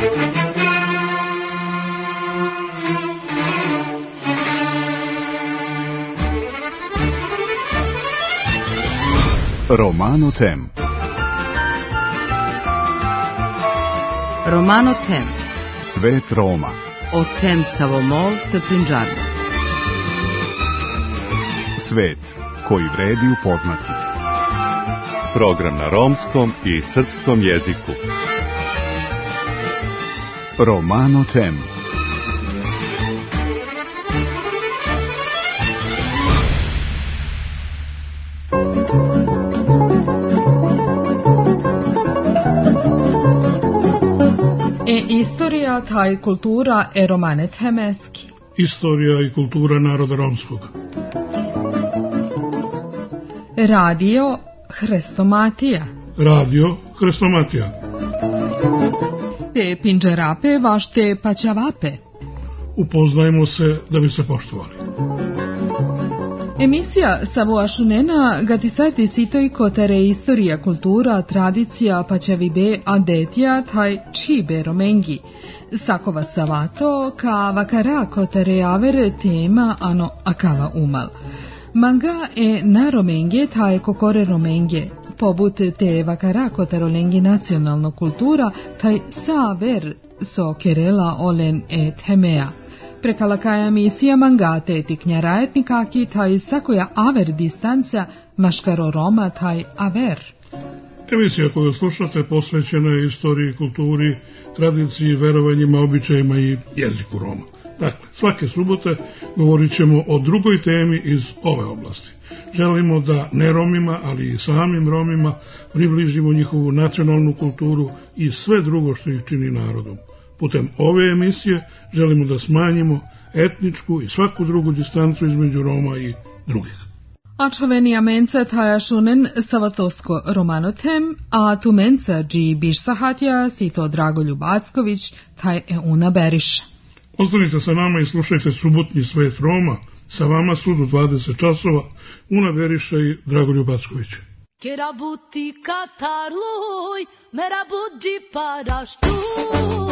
Romano Tem. Romano Tem. Svet Roma. O tem Savomol te Punjabno. Svet koji vredi upoznati. Program na romskom i srpskom jeziku. Romano Tem. Istorija taj kultura romane temeski. Istorija i kultura naroda romskog. Radio Hrestomatija. Radio Hrestomatija. Te pinđerape vašte paćavape. Upoznajmo se da bi se poštovali. Emisija Savoašunena gatisati sitoj kotare istorija, kultura, tradicija, paćavibe, adetija, taj čibe romengi. Sakova savato, ka vakara kotare avere tema ano akava umal. Manga na romenge, taj kokore romenge. Pobut te vakara kotarolengi nacionalno kultura, taj saver so kerela olen temea. Prekalakaja misija mangate tiknjara etnikaki taj sakoja aver distanca maškaro Roma taj aver. Emisija koju slušate posvećena je istoriji, kulturi, tradiciji, verovanjima, običajima i jeziku Roma. Dakle, svake subote govorit ćemo o drugoj temi iz ove oblasti. Želimo da ne Romima, ali i samim Romima približimo njihovu nacionalnu kulturu i sve drugo što ih čini narodom. Putem ove emisije želimo da smanjimo etničku i svaku drugu distancu između Roma i drugih. Ačovenia menca taja šunen savatosko Romano Tem, a tu menca dži biš sahatja si to Dragoljub Acković taj una beriša. Ostanite sa nama i slušajte subotnji Svet Roma. Sa vama su do 20 časova Una Beriša i Dragoljub Acković. Kerabuti katarloj, merabudži paraštu.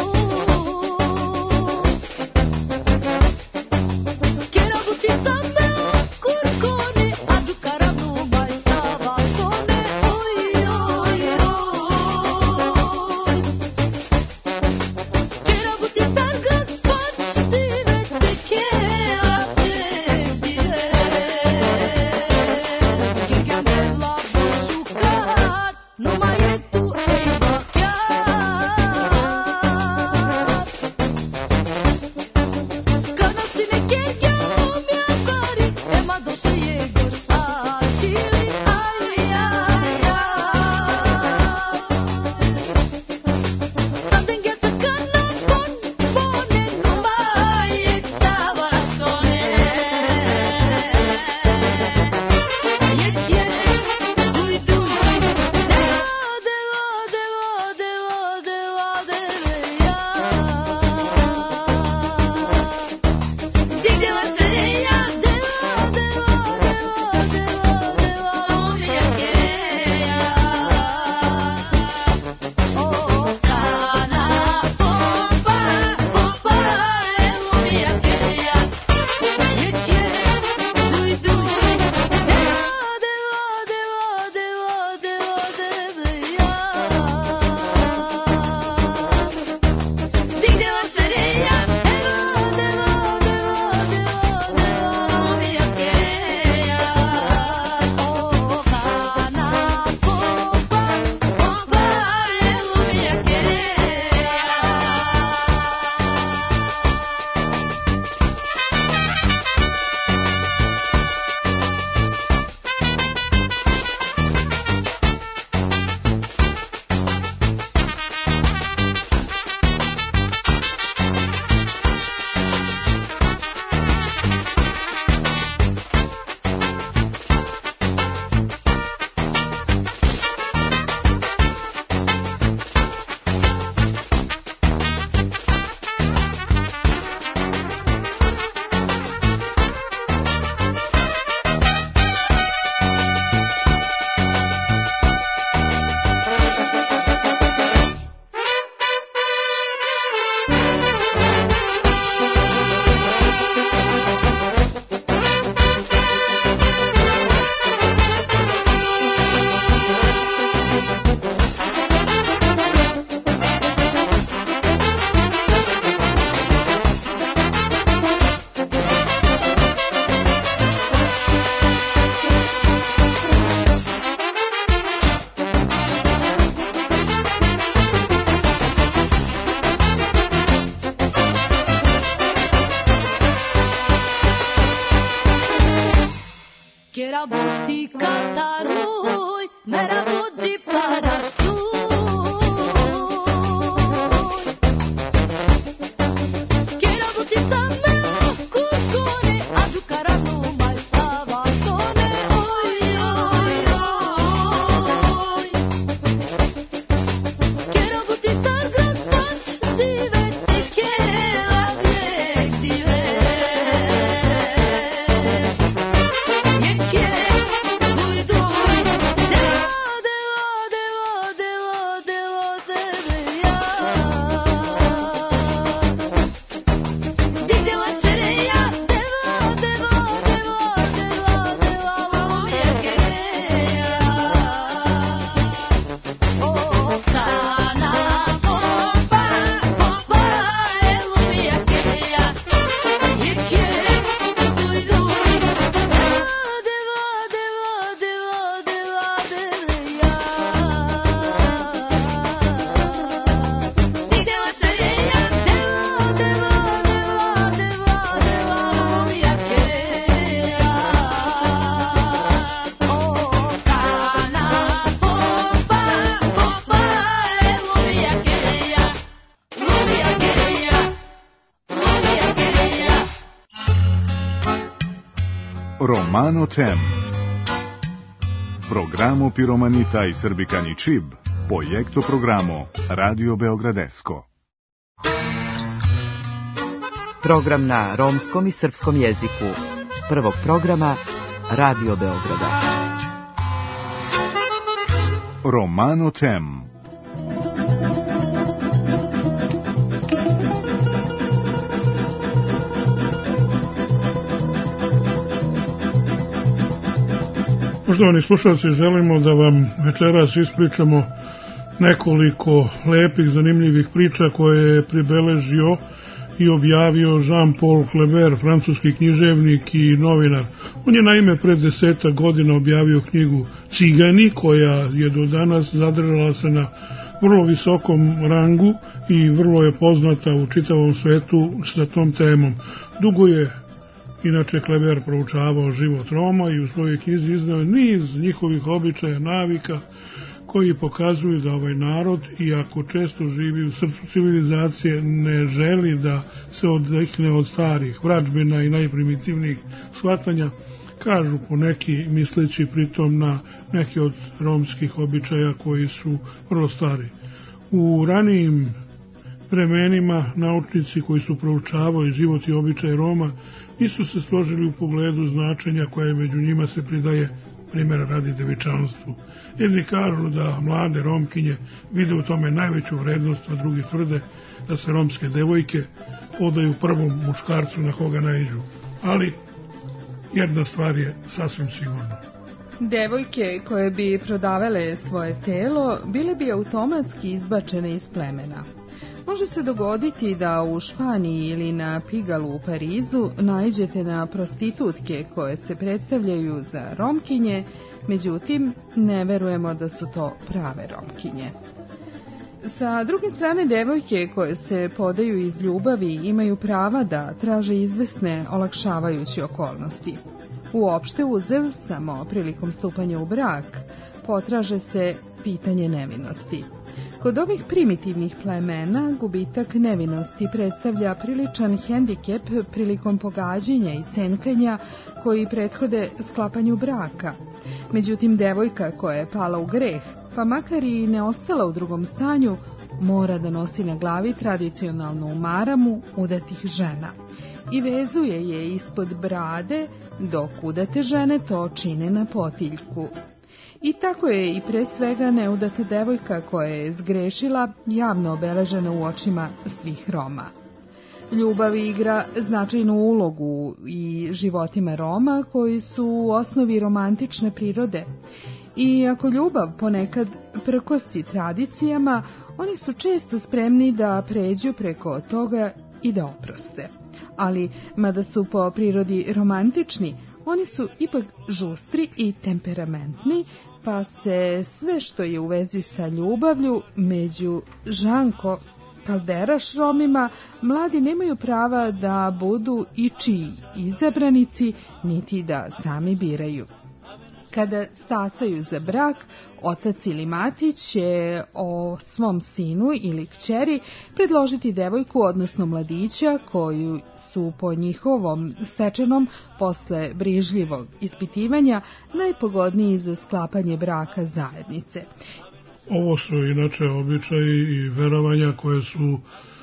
Romano Tem. Programo Piromanita i Srbikani Čib, projekto programo Radio Beogradesko. Program na romskom i srpskom jeziku prvog programa Radio Beograda. Romano Tem. Poštovani slušalci, želimo da vam večeras ispričamo nekoliko lepih, zanimljivih priča koje je pribeležio i objavio Jean-Paul Kleber, francuski književnik i novinar. On je naime pred 10 godina objavio knjigu Cigani, koja je do danas zadržala se na vrlo visokom rangu i vrlo je poznata u čitavom svetu sa tom temom. Dugo je inače Kleber proučavao život Roma i u svojoj knjizi iznao niz njihovih običaja, navika koji pokazuju da ovaj narod, iako često živi u srcu civilizacije, ne želi da se odrekne od starih vrađbina i najprimitivnijih shvatanja, kažu poneki misleći pritom na neke od romskih običaja koji su vrlo stari. U ranijim vremenima naučnici koji su proučavali život i običaj Roma nisu se složili u pogledu značenja koje među njima se pridaje, primjera radi, devičanstvu. Jedni kažu da mlade Romkinje vide u tome najveću vrednost, a drugi tvrde da se romske devojke odaju prvom muškarcu na koga naiđu. Ali jedna stvar je sasvim sigurna. Devojke koje bi prodavale svoje telo bile bi automatski izbačene iz plemena. Može se dogoditi da u Španiji ili na Pigalu u Parizu naiđete na prostitutke koje se predstavljaju za Romkinje, međutim ne verujemo da su to prave Romkinje. Sa druge strane, devojke koje se podaju iz ljubavi imaju prava da traže izvesne olakšavajuće okolnosti. Uopšte uzev, samo prilikom stupanja u brak, potraže se pitanje nevinosti. Kod ovih primitivnih plemena gubitak nevinosti predstavlja priličan hendikep prilikom pogađanja i cenkanja koji prethode sklapanju braka. Međutim, devojka koja je pala u greh, pa makar i ne ostala u drugom stanju, mora da nosi na glavi tradicionalnu maramu udatih žena i vezuje je ispod brade, dok udate žene to čine na potiljku. I tako je i pre svega neudata devojka koja je zgrešila javno obeležena u očima svih Roma. Ljubav igra značajnu ulogu i životima Roma koji su u osnovi romantične prirode. I ako ljubav ponekad prkosi tradicijama, oni su često spremni da pređu preko toga i da oproste. Ali, mada su po prirodi romantični, oni su ipak žustri i temperamentni, pa se sve što je u vezi sa ljubavlju među Žanko Kalderaš Romima, mladi nemaju prava da budu ičiji izabranici, niti da sami biraju. Kada stasaju za brak, otac ili mati će o svom sinu ili kćeri predložiti devojku, odnosno mladića, koju su po njihovom stečenom posle brižljivog ispitivanja najpogodniji za sklapanje braka zajednice. Ovo su inače običaji i verovanja koje su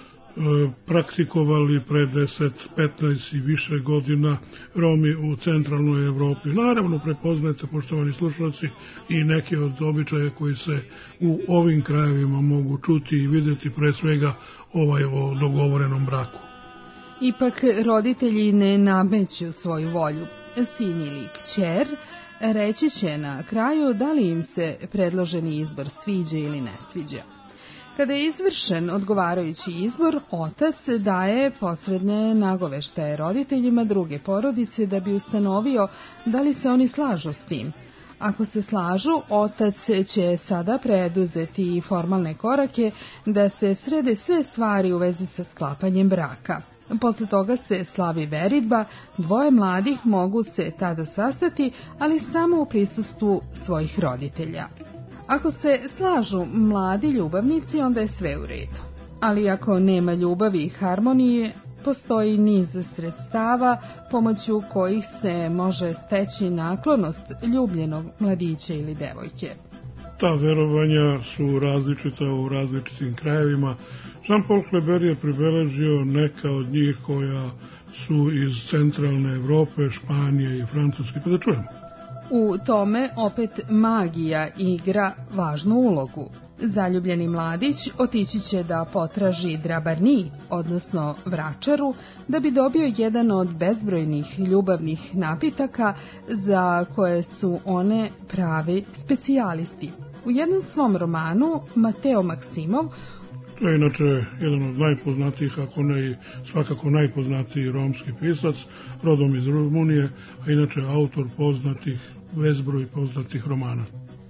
praktikovali pre 10, 15 i više godina Romi u centralnoj Evropi. Naravno, prepoznajte, poštovani slušalci, i neke od običaja koji se u ovim krajevima mogu čuti i vidjeti, pre svega o dogovorenom braku. Ipak roditelji ne nameću svoju volju. Sin ili kćer reći će na kraju da li im se predloženi izbor sviđa ili ne sviđa. Kada je izvršen odgovarajući izbor, otac daje posredne nagoveštaje roditeljima druge porodice da bi ustanovio da li se oni slažu s tim. Ako se slažu, otac će sada preduzeti formalne korake da se srede sve stvari u vezi sa sklapanjem braka. Posle toga se slavi veridba, dvoje mladih mogu se tada sastati, ali samo u prisustvu svojih roditelja. Ako se slažu mladi ljubavnici, onda je sve u redu. Ali ako nema ljubavi i harmonije, postoji niz sredstava pomoću kojih se može steći naklonost ljubljenog mladića ili devojke. Ta verovanja su različita u različitim krajevima. Jean-Paul Kleber je pribeležio neka od njih koja su iz centralne Evrope, Španije i Francuske, pa da čujemo. U tome opet magija igra važnu ulogu. Zaljubljeni mladić otići će da potraži drabarni, odnosno vračaru, da bi dobio jedan od bezbrojnih ljubavnih napitaka za koje su one pravi specijalisti. U jednom svom romanu Mateo Maksimov, to je inače jedan od najpoznatijih, ako ne i svakako najpoznatiji romski pisac, rodom iz Rumunije, a inače autor poznatih, bezbroj poznatih romana.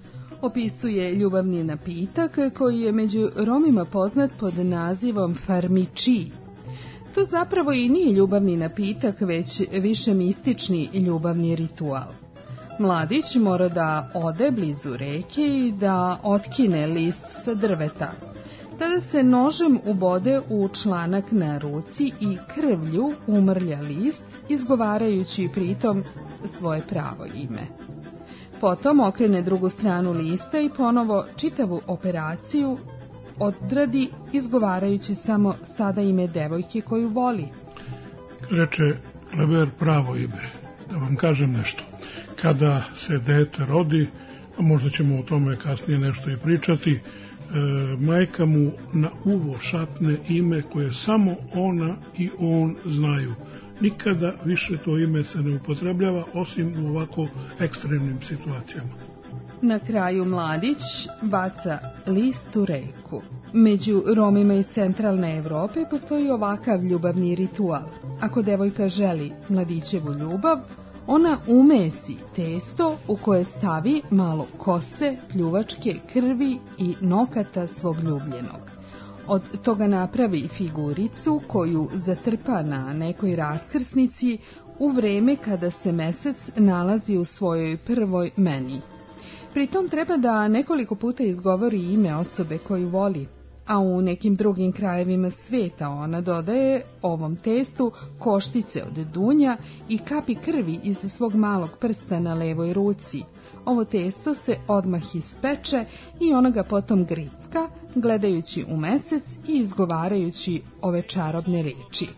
Opisuje ljubavni napitak koji je među Romima poznat pod nazivom farmiči. To zapravo i nije ljubavni napitak, već više mistični ljubavni ritual. Mladić mora da ode blizu reke i da otkine list sa drveta. Tada se nožem ubode u članak na ruci i krvlju umrlja list, izgovarajući pritom svoje pravo ime. Potom okrene drugu stranu lista i ponovo čitavu operaciju odradi, izgovarajući samo sada ime devojke koju voli. Reče Kleber pravo ime. Da vam kažem nešto. Kada se dete rodi, a možda ćemo o tome kasnije nešto i pričati, majka mu na uvo šapne ime koje samo ona i on znaju. Nikada više to ime se ne upotrebljava, osim u ovako ekstremnim situacijama. Na kraju mladić baca list u reku. Među Romima iz centralne Evrope postoji ovakav ljubavni ritual. Ako devojka želi mladićevu ljubav, ona umesi testo u koje stavi malo kose, pljuvačke, krvi i nokata svog ljubljenog. Od toga napravi figuricu koju zatrpa na nekoj raskrsnici u vreme kada se mesec nalazi u svojoj prvoj meni. Pritom treba da nekoliko puta izgovori ime osobe koju voli, a u nekim drugim krajevima sveta ona dodaje ovom testu koštice od dunja i kapi krvi iz svog malog prsta na levoj ruci. Ovo testo se odmah ispeče i ona ga potom gricka, gledajući u mesec i izgovarajući ove čarobne reči.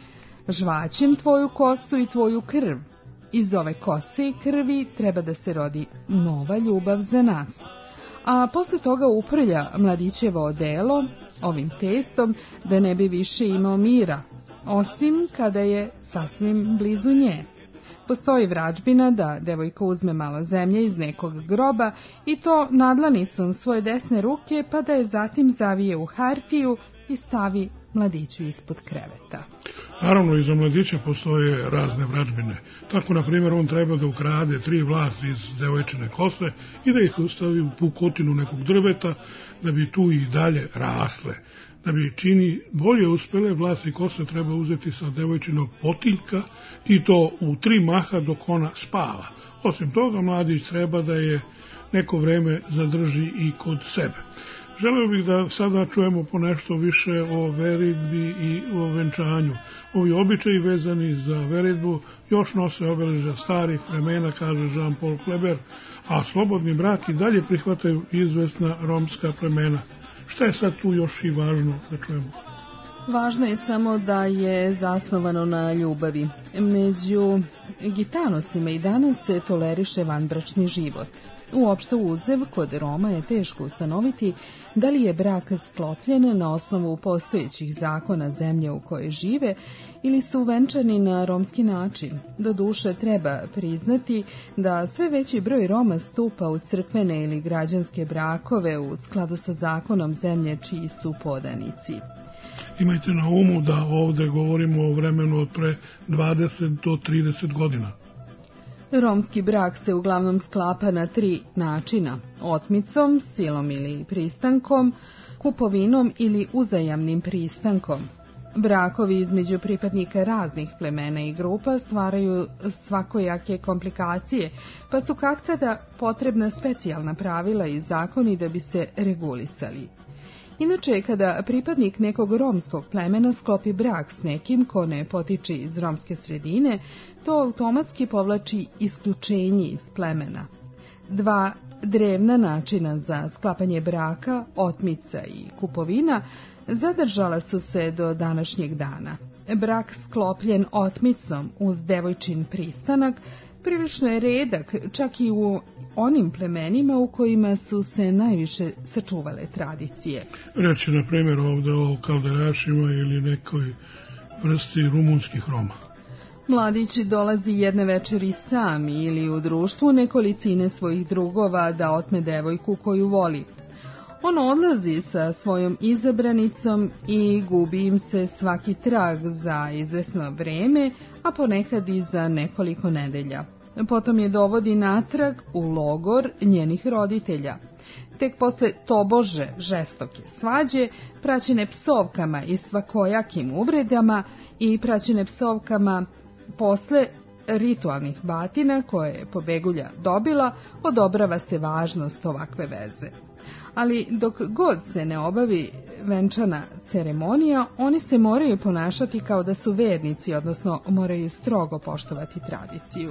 Žvaćem tvoju kosu i tvoju krv. Iz ove kose i krvi treba da se rodi nova ljubav za nas. A posle toga uprlja mladićevo odelo ovim testom da ne bi više imao mira, osim kada je sasvim blizu nje. Postoji vračbina da devojka uzme malo zemlje iz nekog groba i to nadlanicom svoje desne ruke, pa da je zatim zavije u hartiju i stavi mladiću ispod kreveta. Naravno, i za mladića postoje razne vračbine. Tako, na primjer, on treba da ukrade 3 vlasti iz devojčine kose i da ih ustavi u pukotinu nekog drveta, da bi tu i dalje rasle. Da bi čini bolje uspele, vlasti kose treba uzeti sa devojčinog potiljka i to u 3 maha dok ona spava. Osim toga, mladić treba da je neko vreme zadrži i kod sebe. Želeo bih da sada čujemo po nešto više o veridbi i o venčanju. Ovi običaji vezani za veridbu još nose obeležja starih vremena, kaže Jean-Paul Kleber, a slobodni brak i dalje prihvataju izvesna romska plemena. Šta je sad tu još i važno da čujemo? Važno je samo da je zasnovano na ljubavi. Među gitanosima i danas se toleriše vanbračni život. Uopšte uzev kod Roma je teško ustanoviti da li je brak sklopljen na osnovu postojećih zakona zemlje u kojoj žive ili su venčani na romski način. Doduše treba priznati da sve veći broj Roma stupa u crkvene ili građanske brakove u skladu sa zakonom zemlje čiji su podanici. Imajte na umu da ovde govorimo o vremenu od pre 20 do 30 godina. Romski brak se uglavnom sklapa na 3 načina: otmicom, silom ili pristankom, kupovinom ili uzajamnim pristankom. Brakovi između pripadnika raznih plemena i grupa stvaraju svakojake komplikacije, pa su katkada potrebna specijalna pravila i zakoni da bi se regulisali. Inače, kada pripadnik nekog romskog plemena sklopi brak s nekim ko ne potiče iz romske sredine, to automatski povlači isključenje iz plemena. Dva drevna načina za sklapanje braka, otmica i kupovina, zadržala su se do današnjeg dana. Brak sklopljen otmicom uz devojčin pristanak prilično je redak, čak i u onim plemenima u kojima su se najviše sačuvale tradicije. Reći, na primjer, ovdje o kalderašima ili nekoj vrsti rumunskih Roma. Mladić dolazi jedne večeri sam ili u društvu nekolicine svojih drugova da otme devojku koju voli. On odlazi sa svojom izabranicom i gubi im se svaki trag za izvesno vreme, a ponekad i za nekoliko nedelja. Potom je dovodi natrag u logor njenih roditelja. Tek posle tobože žestoke svađe, praćene psovkama i svakojakim uvredama i praćene psovkama posle ritualnih batina koje je pobegulja dobila, odobrava se važnost ovakve veze. Ali dok god se ne obavi venčana ceremonija, oni se moraju ponašati kao da su vernici, odnosno moraju strogo poštovati tradiciju.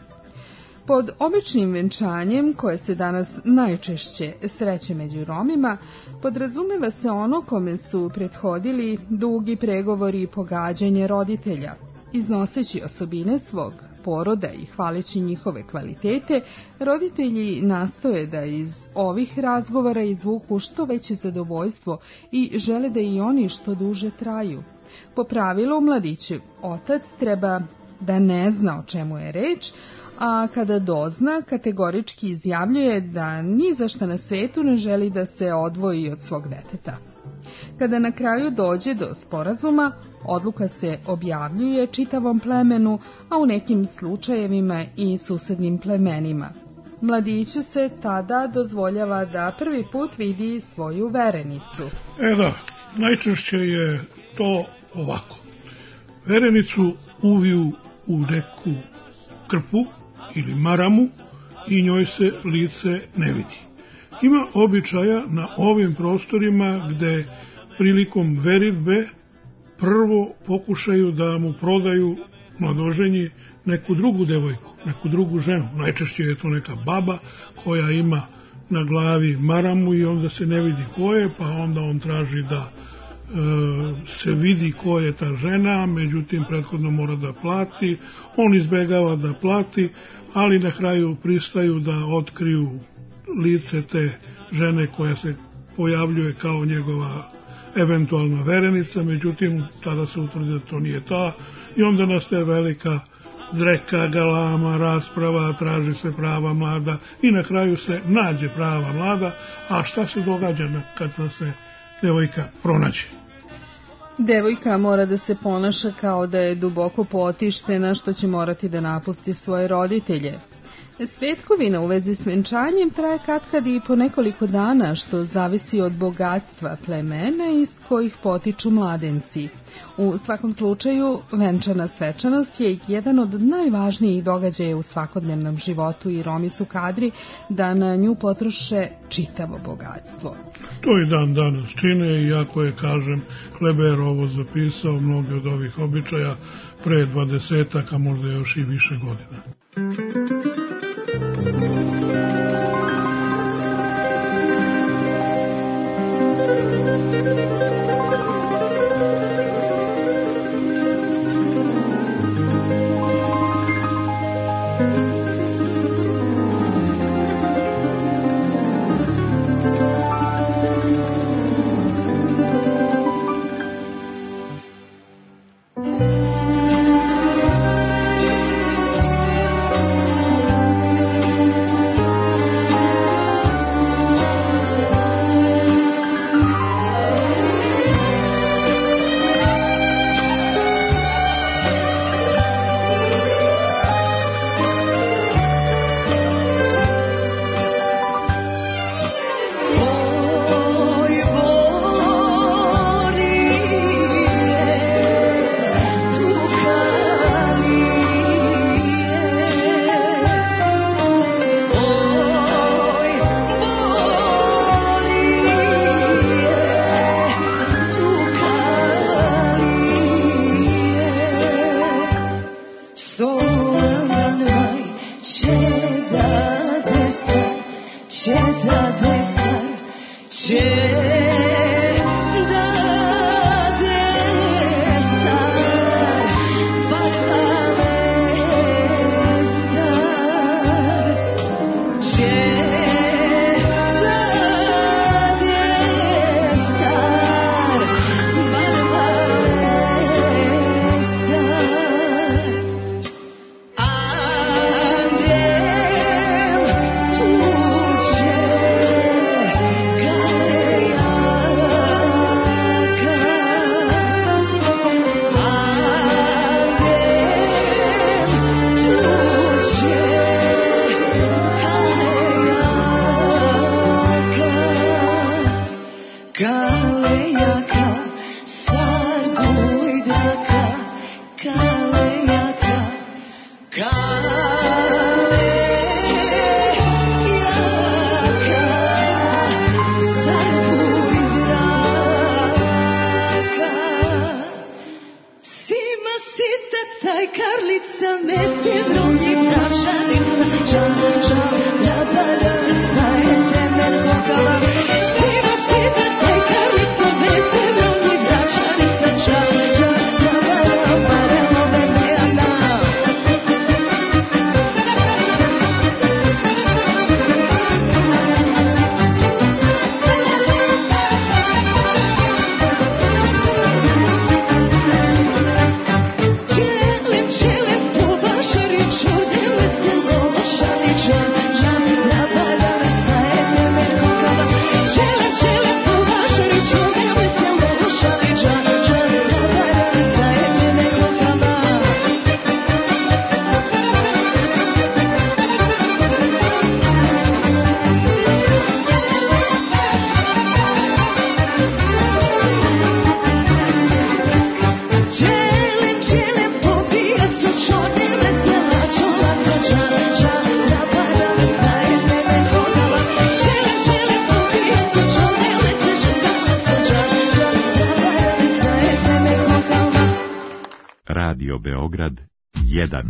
Pod običnim venčanjem, koje se danas najčešće sreće među Romima, podrazumeva se ono kome su prethodili dugi pregovori i pogađanje roditelja. Iznoseći osobine svog poroda i hvaleći njihove kvalitete, roditelji nastoje da iz ovih razgovora izvuku što veće zadovoljstvo i žele da i oni što duže traju. Po pravilu, mladićev otac treba da ne zna o čemu je reč, a kada dozna, kategorički izjavljuje da ni za šta na svetu ne želi da se odvoji od svog deteta. Kada na kraju dođe do sporazuma, odluka se objavljuje čitavom plemenu, a u nekim slučajevima i susednim plemenima. Mladiću se tada dozvoljava da prvi put vidi svoju verenicu. Da, najčešće je to ovako. Verenicu uviju u neku krpu ili maramu i njoj se lice ne vidi. Ima običaja na ovim prostorima gde prilikom veritbe prvo pokušaju da mu prodaju mladoženji neku drugu devojku, neku drugu ženu. Najčešće je to neka baba koja ima na glavi maramu i onda se ne vidi ko je, pa onda on traži da se vidi ko je ta žena, međutim prethodno mora da plati, on izbegava da plati, ali na kraju pristaju da otkriju lice te žene koja se pojavljuje kao njegova eventualna verenica, međutim tada se utvrdi da to nije ta i onda nastaje velika dreka, galama, rasprava, traži se prava mlada i na kraju se nađe prava mlada, a šta se događa kada se devojka pronađe? Devojka mora da se ponaša kao da je duboko potištena, što će morati da napusti svoje roditelje. Svetkovina u vezi s venčanjem traje katkad i po nekoliko dana, što zavisi od bogatstva plemena iz kojih potiču mladenci. U svakom slučaju, venčana svečanost je jedan od najvažnijih događaja u svakodnevnom životu i Romi su kadri da na nju potroše čitavo bogatstvo. To i dan danas čine, iako je, kažem, Kleber ovo zapisao, mnogi od ovih običaja pre 20-ak, a možda još i više godina. Radio Beograd 1.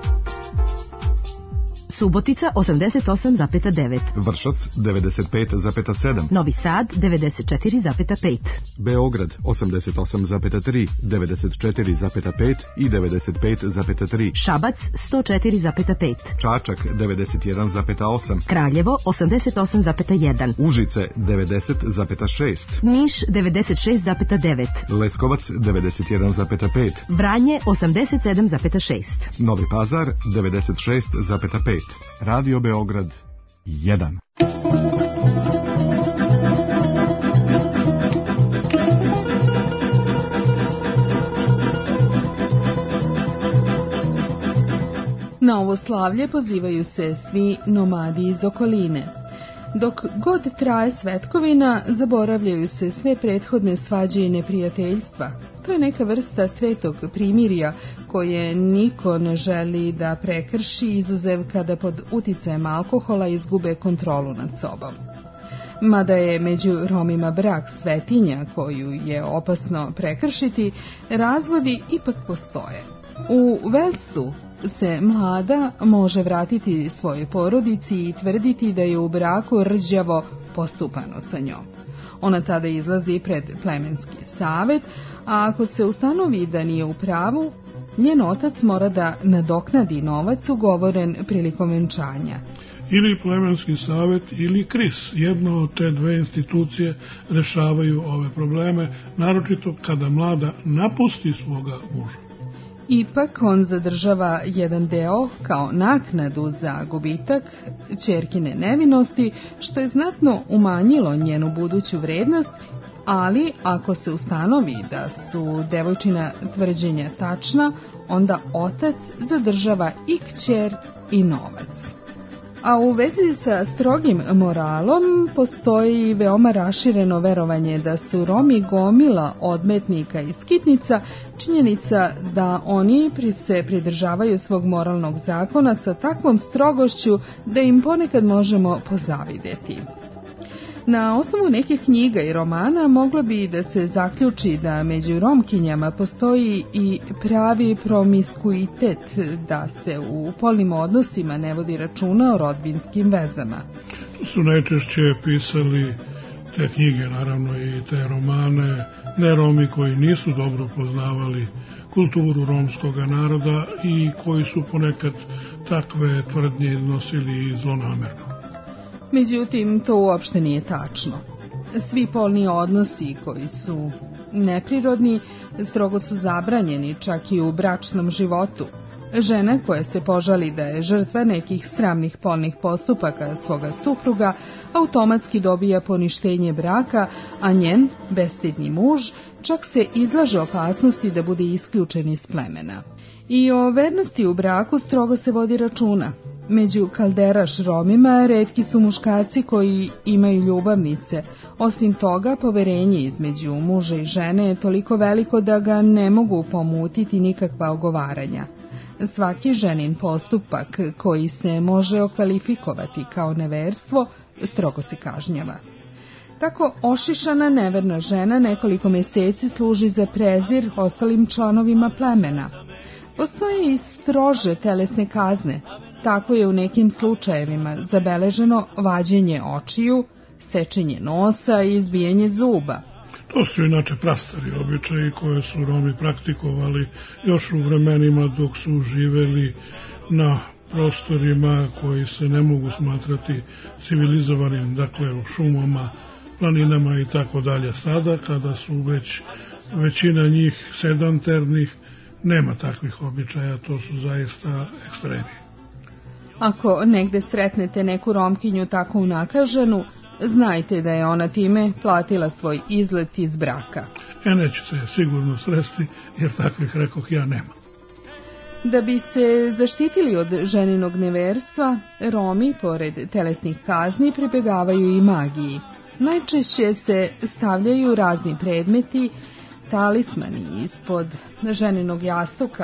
Subotica 88,9. Vršac 95,7. Novi Sad 94,5. Beograd 88,3, 94,5 i 95,3. Šabac 104,5. Čačak 91,8. Kraljevo 88,1. Užice 90,6. Niš 96,9. Leskovac 91,5. Vranje 87,6. Novi Pazar 96,5. Radio Beograd 1. Na ovo slavlje pozivaju se svi nomadi iz okoline. Dok god traje svetkovina, zaboravljaju se sve prethodne svađe i neprijateljstva. To je neka vrsta svetog primirja koje niko ne želi da prekrši, izuzev kada pod uticajem alkohola izgube kontrolu nad sobom. Mada je među Romima brak svetinja koju je opasno prekršiti, razvodi ipak postoje. U Velsu se mlada može vratiti svojoj porodici i tvrditi da je u braku rđavo postupano sa njom. Ona tada izlazi pred plemenski savet, a ako se ustanovi da nije u pravu, njen otac mora da nadoknadi novac ugovoren prilikom venčanja. Ili plemenski savet ili KRIS. Jedno od te dve institucije rešavaju ove probleme, naročito kada mlada napusti svoga muža. Ipak on zadržava jedan deo kao naknadu za gubitak ćerkine nevinosti, što je znatno umanjilo njenu buduću vrednost, ali ako se ustanovi da su devojčina tvrđenja tačna, onda otac zadržava i kćer i novac. A u vezi sa strogim moralom postoji veoma rašireno verovanje da su Romi gomila odmetnika i skitnica, činjenica da oni se pridržavaju svog moralnog zakona sa takvom strogošću da im ponekad možemo pozavideti. Na osnovu nekih knjiga i romana moglo bi da se zaključi da među Romkinjama postoji i pravi promiskuitet, da se u polnim odnosima ne vodi računa o rodbinskim vezama. To su najčešće pisali te knjige, naravno i te romane, ne Romi koji nisu dobro poznavali kulturu romskog naroda i koji su ponekad takve tvrdnje iznosili zlonamerno. Međutim, to uopšte nije tačno. Svi polni odnosi koji su neprirodni strogo su zabranjeni čak i u bračnom životu. Žena koja se požali da je žrtva nekih sramnih polnih postupaka svoga supruga automatski dobija poništenje braka, a njen bestidni muž čak se izlaže opasnosti da bude isključen iz plemena. I o vernosti u braku strogo se vodi računa. Među kalderaš Romima retki su muškarci koji imaju ljubavnice. Osim toga, poverenje između muža i žene je toliko veliko da ga ne mogu pomutiti nikakva ogovaranja. Svaki ženin postupak koji se može okvalifikovati kao neverstvo strogo se kažnjava. Tako ošišana neverna žena nekoliko meseci služi za prezir ostalim članovima plemena. Postoje i strože telesne kazne. Tako je u nekim slučajevima zabeleženo vađenje očiju, sečenje nosa i izbijanje zuba. To su inače prastari običaji koje su Romi praktikovali još u vremenima dok su živeli na prostorima koji se ne mogu smatrati civilizovanim, dakle u šumama, planinama i tako dalje. Sada, kada su već većina njih sedentarnih, nema takvih običaja, to su zaista ekstremi. Ako negde sretnete neku Romkinju tako unakaženu, znajte da je ona time platila svoj izlet iz braka. Nećete je sigurno sresti, jer takvih, rekoh, ja nema. Da bi se zaštitili od ženinog neverstva, Romi, pored telesnih kazni, pribegavaju i magiji. Najčešće se stavljaju razni predmeti, talismani ispod ženinog jastuka.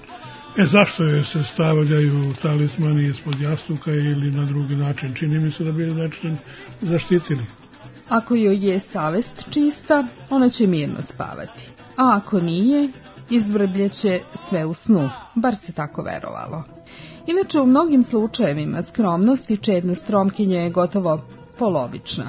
Zašto je se stavljaju talismani ispod jastuka ili na drugi način? Čini mi se da bi način zaštitili. Ako joj je savest čista, ona će mirno spavati. A ako nije, izvrbljeće sve u snu, bar se tako verovalo. Inače, u mnogim slučajevima skromnost i čednost Romkinje je gotovo polovična.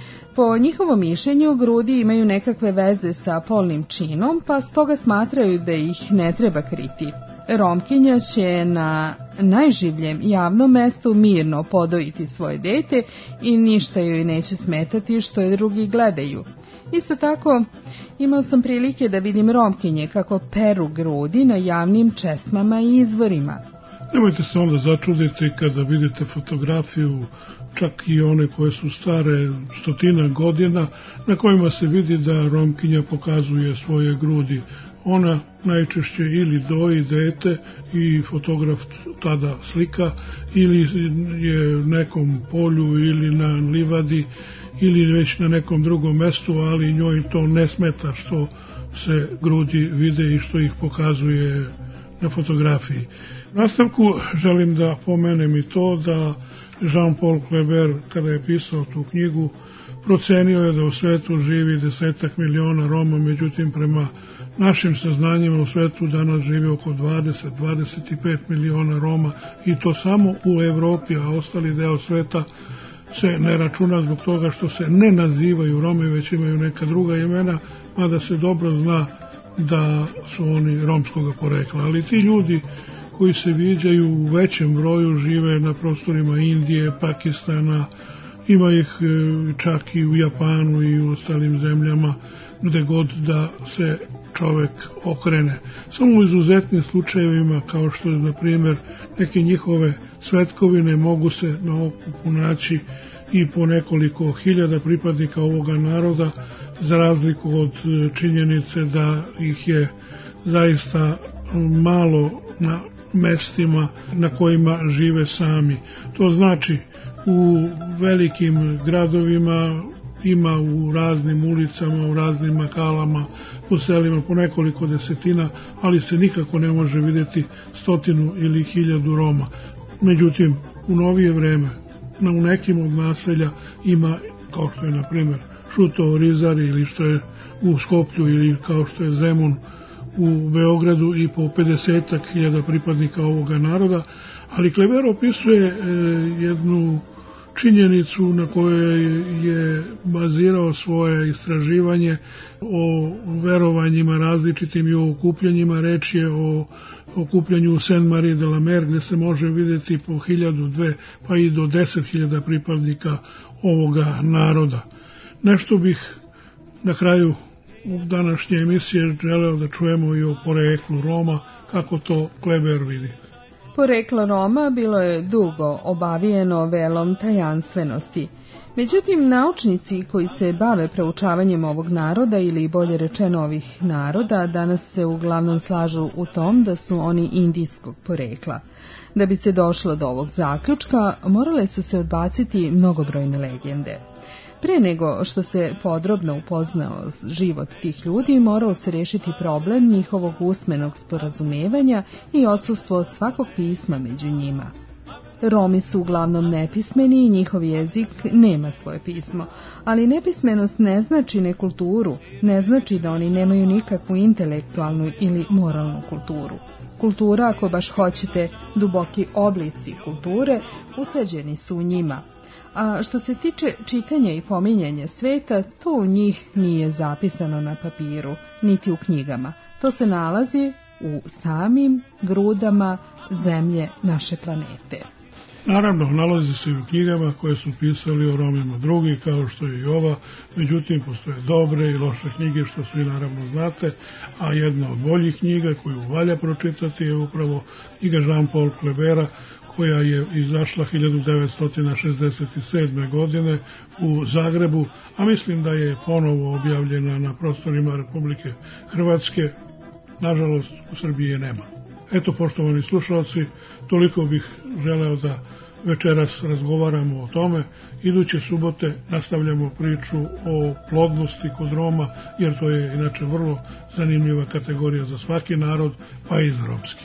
Po njihovom mišljenju, grudi imaju nekakve veze sa polnim činom, pa stoga smatraju da ih ne treba kriti. Romkinja će na najživljem javnom mestu mirno podojiti svoje dete i ništa joj neće smetati što je drugi gledaju. Isto tako, imao sam prilike da vidim Romkinje kako peru grudi na javnim česmama i izvorima. Nemojte se onda začuditi kada vidite fotografiju, čak i one koje su stare 100 godina, na kojima se vidi da Romkinja pokazuje svoje grudi. Ona najčešće ili doji dete i fotograf tada slika, ili je u nekom polju ili na livadi ili već na nekom drugom mestu, ali njoj to ne smeta što se grudi vide i što ih pokazuje na fotografiji. U nastavku želim da pomenem i to da Jean-Paul Kleber, kada je pisao tu knjigu, procenio je da u svetu živi 10 miliona Roma, međutim prema našim saznanjima u svetu danas živi oko 20-25 miliona Roma i to samo u Evropi, a ostali deo sveta se ne računa zbog toga što se ne nazivaju Romi, već imaju neka druga imena, mada se dobro zna da su oni romskog porekla. Ali ti ljudi koji se viđaju u većem broju žive na prostorima Indije, Pakistana, ima ih čak i u Japanu i u ostalim zemljama gde god da se čovek okrene. Samo u izuzetnim slučajevima, kao što je, na primjer, neke njihove svetkovine, mogu se na okupu naći i po nekoliko hiljada pripadnika ovoga naroda, za razliku od činjenice da ih je zaista malo na mestima na kojima žive sami. To znači, u velikim gradovima ima u raznim ulicama, u raznim makalama, po selima po nekoliko desetina, ali se nikako ne može vidjeti 100 ili 1000 Roma. Međutim, u novije vreme, u nekim od naselja ima, kao što je na primjer Šutovo, Rizari, ili što je u Skoplju, ili kao što je Zemun u Beogradu, i po 50.000 pripadnika ovoga naroda, ali Kleber opisuje jednu činjenicu na kojoj je bazirao svoje istraživanje o verovanjima različitim i o okupljanjima. Reč je o okupljanju u Saint-Marie de la Mer, gde se može vidjeti po 1000, 2, pa i do 10.000 pripadnika ovoga naroda. Nešto bih na kraju današnje emisije želeo da čujemo i o poreklu Roma, kako to Kleber vidi. Poreklo Roma bilo je dugo obavijeno velom tajanstvenosti. Međutim, naučnici koji se bave proučavanjem ovog naroda, ili bolje rečeno ovih naroda, danas se uglavnom slažu u tom da su oni indijskog porekla. Da bi se došlo do ovog zaključka, morale su se odbaciti mnogobrojne legende. Pre nego što se podrobno upoznao život tih ljudi, morao se rešiti problem njihovog usmenog sporazumevanja i odsustvo svakog pisma među njima. Romi su uglavnom nepismeni i njihov jezik nema svoje pismo, ali nepismenost ne znači nekulturu, ne znači da oni nemaju nikakvu intelektualnu ili moralnu kulturu. Kultura, ako baš hoćete, duboki oblici kulture, usađeni su u njima. A što se tiče čitanja i pominjanja sveta, to u njih nije zapisano na papiru, niti u knjigama. To se nalazi u samim grudama zemlje naše planete. Naravno, nalazi se i u knjigama koje su pisali o Romima drugi, kao što je i ova, međutim, postoje dobre i loše knjige, što svi naravno znate, a jedna od boljih knjiga koju valja pročitati je upravo knjiga Jean-Paul Kleibera, koja je izašla 1967. godine u Zagrebu, a mislim da je ponovo objavljena na prostorima Republike Hrvatske. Nažalost, u Srbiji je nema. Eto, poštovani slušalci, toliko bih želeo da večeras razgovaramo o tome. Iduće subote nastavljamo priču o plodnosti kod Roma, jer to je inače vrlo zanimljiva kategorija za svaki narod, pa i za romski.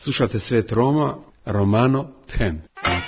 Slušate Svet Roma, Romano Tem.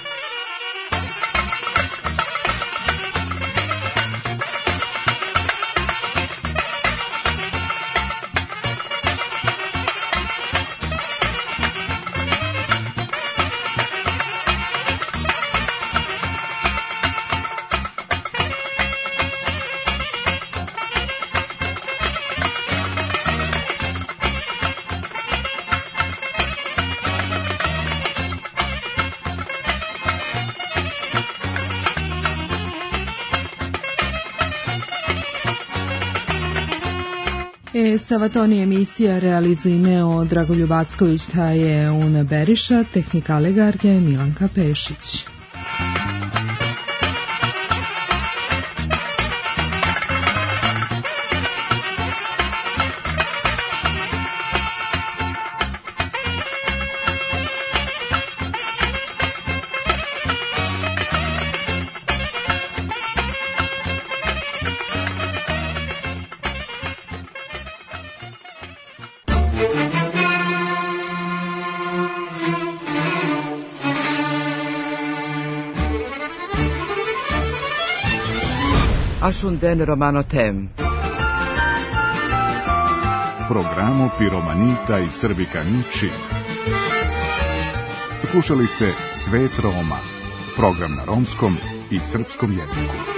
Savatoni emisija realizujemo Dragoljub Acković, ta je Una Beriša, tehnika Legarge Milanka Pešić. Ashunden Romano Tem. Programo Piromanita i Srbikani Čib. Slušali ste Svet Roma, program na romskom i srpskom jeziku.